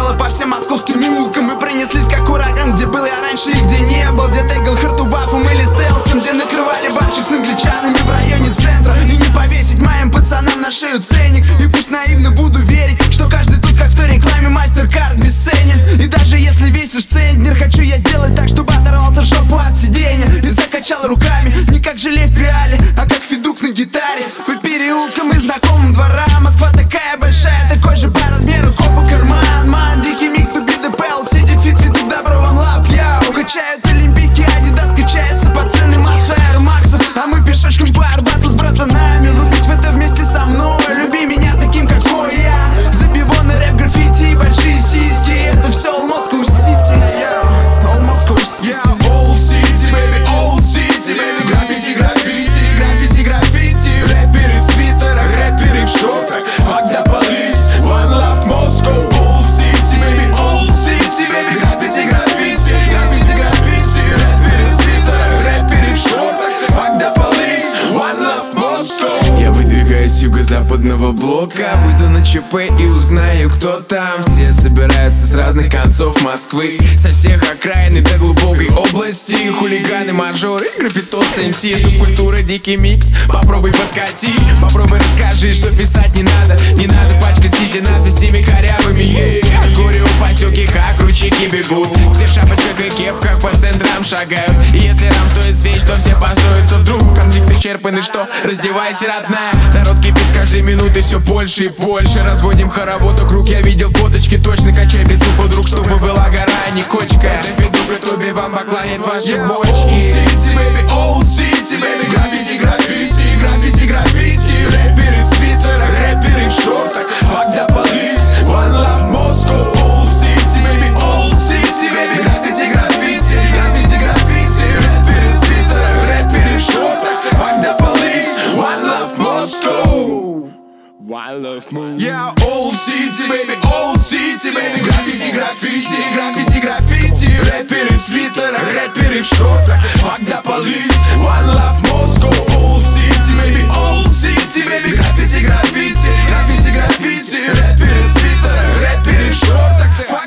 полетела по всем московским улкам. Мы принеслись как ураган, где был я раньше и где не был, где тегал хартубафом или стелсом, где накрывали барчик с англичанами в районе центра. И не повесить моим пацанам на шею ценник. И пусть наивно буду верить, что каждый тут, как в той рекламе, MasterCard бесценен. И даже если весишь центнер, хочу я сделать так, чтобы оторвал-то жопу от сиденья и закачал руками, не как желе в пиале, а как федук на гитаре. По переулкам и знакомым дворам. Москва такая большая, такой же по размеру копа карман. Ман, дикий микс, to be the pal, сиди фит, фит, добро, one love, яу. Качают олимпийки, Адидас качается по цены масса Air Max'ов. А мы пешочком по Арбату с братанами. Врубись в это вместе со мной, люби меня таким, какой я. Забивонный рэп, граффити и большие сиськи. Это все All Moscow City, All Moscow City. Old City, baby, Old City, baby. Граффити, граффити, граффити, граффити. Рэперы в свитерах, рэперы в шортах. Fuck the police, one love Moscow. Old City, baby, Old City, baby. Граффити, граффити, граффити, граффити. Рэперы в свитерах, рэперы в шортах. Fuck the police, one love Moscow. Я выдвигаюсь с юго-западного блока, выйду на ЧП и узнаю, кто там. Все собираются с разных концов Москвы, со всех окраин и до глубокой области. Хулиганы, мажоры, граффитосы, МС, субкультура, дикий микс. Попробуй подкати, попробуй расскажи, что писать не надо. Не надо пачкать сити надписями корявыми. От горя употеки, как ручейки бегут. Все в шапочках и кепках по центрам шагают. И если нам стоит свеч, то все построятся вдруг. Конфликты исчерпаны, что раздевайся, родная. Народ кипит с каждой минуты все больше и больше. Разводим хоровод вокруг, я видел фоточки. Точно качай бицуху, друг, чтобы была гора, а не кочка. Это федук и трубе вам поклонит ваши бочки. Old City, baby, Old City, baby. Граффити, граффити, граффити, граффити. Рэперы в свитерах, рэперы в шортах. Fuck the police, one love Moscow. Old City, baby, Old City, baby. Граффити, граффити, граффити, граффити. Рэперы в свитерах, рэперы в шортах. Fuck the police, one love Moscow. One love move. Yeah, Old City, baby, Old City, baby. Граффити, граффити, граффити, граффити. Рэперы в свитерах, рэперы в шортах. Fuck the police, one love Moscow. Old City, baby, Old City, baby. Граффити, граффити, граффити, граффити. Рэперы в свитерах, рэперы в шортах.